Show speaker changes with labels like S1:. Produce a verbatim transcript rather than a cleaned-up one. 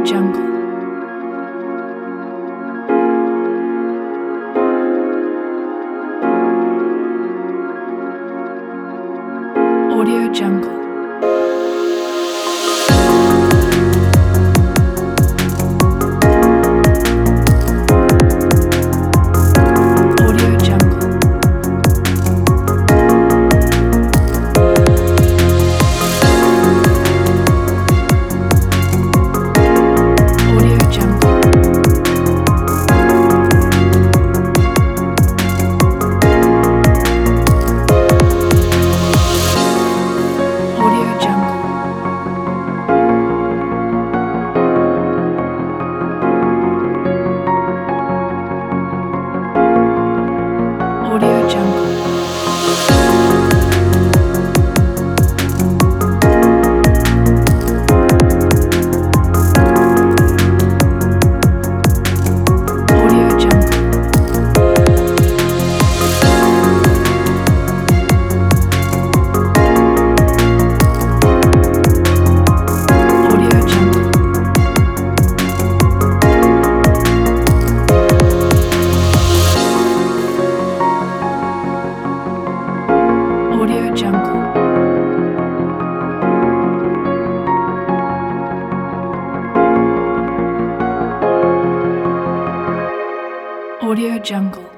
S1: Jungle. Audio Jungle. Audio Jungle. Audio Jungle. Audio Jungle. Audio Jungle. Audio Jungle. Audio Jungle. Audio Jungle. Audio Jungle.